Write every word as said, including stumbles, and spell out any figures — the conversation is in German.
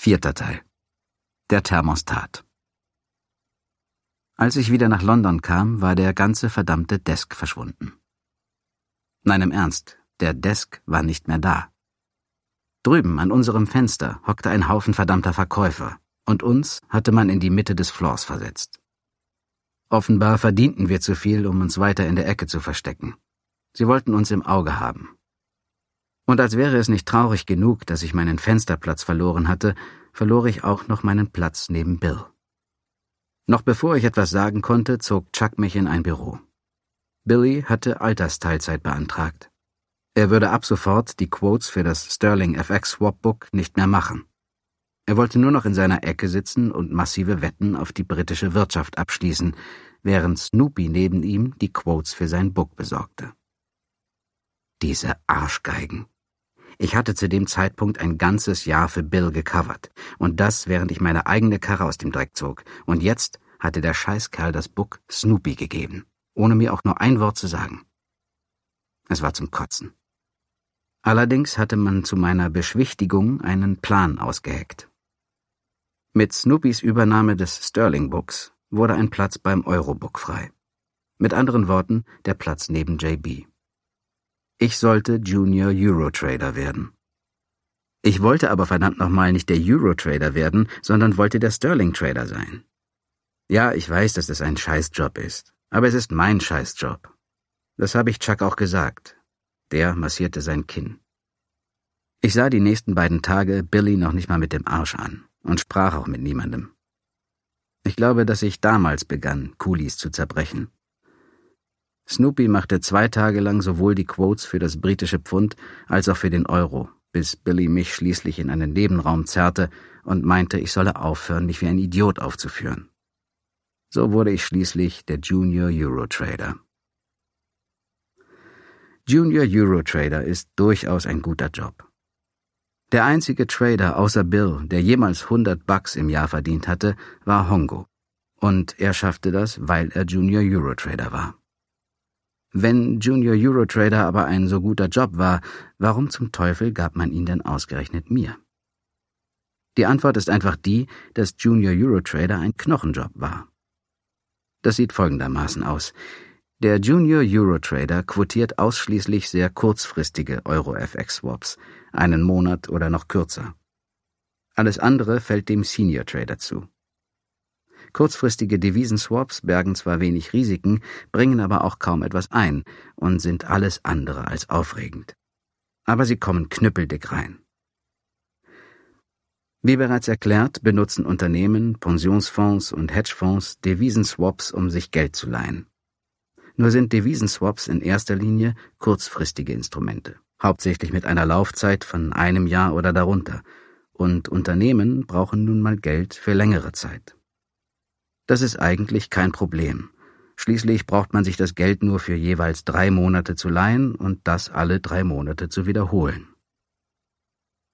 Vierter Teil. Der Thermostat. Als ich wieder nach London kam, war der ganze verdammte Desk verschwunden. Nein, im Ernst, der Desk war nicht mehr da. Drüben an unserem Fenster hockte ein Haufen verdammter Verkäufer, und uns hatte man in die Mitte des Floors versetzt. Offenbar verdienten wir zu viel, um uns weiter in der Ecke zu verstecken. Sie wollten uns im Auge haben. Und als wäre es nicht traurig genug, dass ich meinen Fensterplatz verloren hatte, verlor ich auch noch meinen Platz neben Bill. Noch bevor ich etwas sagen konnte, zog Chuck mich in ein Büro. Billy hatte Altersteilzeit beantragt. Er würde ab sofort die Quotes für das Sterling F X Swapbook nicht mehr machen. Er wollte nur noch in seiner Ecke sitzen und massive Wetten auf die britische Wirtschaft abschließen, während Snoopy neben ihm die Quotes für sein Book besorgte. Diese Arschgeigen. Ich hatte zu dem Zeitpunkt ein ganzes Jahr für Bill gecovert, und das, während ich meine eigene Karre aus dem Dreck zog, und jetzt hatte der Scheißkerl das Book Snoopy gegeben, ohne mir auch nur ein Wort zu sagen. Es war zum Kotzen. Allerdings hatte man zu meiner Beschwichtigung einen Plan ausgeheckt. Mit Snoopys Übernahme des Sterling-Books wurde ein Platz beim Euro-Book frei. Mit anderen Worten, der Platz neben J B. Ich sollte Junior Eurotrader werden. Ich wollte aber verdammt nochmal nicht der Eurotrader werden, sondern wollte der Sterling-Trader sein. Ja, ich weiß, dass es ein Scheißjob ist, aber es ist mein Scheißjob. Das habe ich Chuck auch gesagt. Der massierte sein Kinn. Ich sah die nächsten beiden Tage Billy noch nicht mal mit dem Arsch an und sprach auch mit niemandem. Ich glaube, dass ich damals begann, Kulis zu zerbrechen. Snoopy machte zwei Tage lang sowohl die Quotes für das britische Pfund als auch für den Euro, bis Billy mich schließlich in einen Nebenraum zerrte und meinte, ich solle aufhören, mich wie ein Idiot aufzuführen. So wurde ich schließlich der Junior Eurotrader. Junior Eurotrader ist durchaus ein guter Job. Der einzige Trader außer Bill, der jemals hundert Bucks im Jahr verdient hatte, war Hongo. Und er schaffte das, weil er Junior Eurotrader war. Wenn Junior Eurotrader aber ein so guter Job war, warum zum Teufel gab man ihn denn ausgerechnet mir? Die Antwort ist einfach die, dass Junior Eurotrader ein Knochenjob war. Das sieht folgendermaßen aus. Der Junior Eurotrader quotiert ausschließlich sehr kurzfristige Euro-F X-Swaps, einen Monat oder noch kürzer. Alles andere fällt dem Senior Trader zu. Kurzfristige Devisenswaps bergen zwar wenig Risiken, bringen aber auch kaum etwas ein und sind alles andere als aufregend. Aber sie kommen knüppeldick rein. Wie bereits erklärt, benutzen Unternehmen, Pensionsfonds und Hedgefonds Devisenswaps, um sich Geld zu leihen. Nur sind Devisenswaps in erster Linie kurzfristige Instrumente, hauptsächlich mit einer Laufzeit von einem Jahr oder darunter, und Unternehmen brauchen nun mal Geld für längere Zeit. Das ist eigentlich kein Problem. Schließlich braucht man sich das Geld nur für jeweils drei Monate zu leihen und das alle drei Monate zu wiederholen.